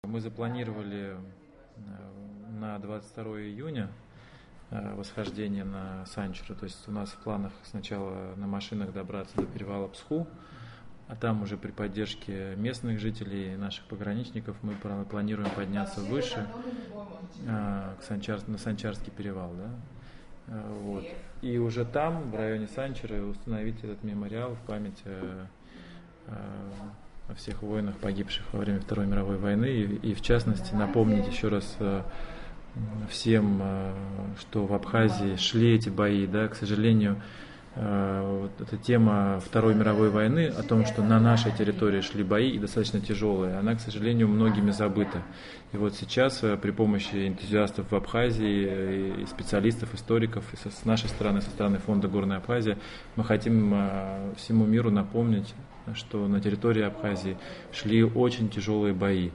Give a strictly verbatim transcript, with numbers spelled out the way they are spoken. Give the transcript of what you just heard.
Мы запланировали на двадцать второе июня восхождение на Санчуру. То есть у нас в планах сначала на машинах добраться до перевала Псху, а там уже при поддержке местных жителей, наших пограничников, мы планируем подняться выше, к Санчар, на Санчарский перевал. Да? Вот. И уже там, в районе Санчары, установить этот мемориал в память о, о всех воинах, погибших во время Второй мировой войны, и, и в частности напомнить еще раз всем, что в Абхазии шли эти бои. Да? К сожалению, вот эта тема Второй мировой войны, о том, что на нашей территории шли бои и достаточно тяжелые, она, к сожалению, многими забыта. И вот сейчас при помощи энтузиастов в Абхазии, и специалистов, историков, и со, с нашей стороны, со стороны фонда «Горная Абхазия», мы хотим всему миру напомнить, что на территории Абхазии шли очень тяжелые бои.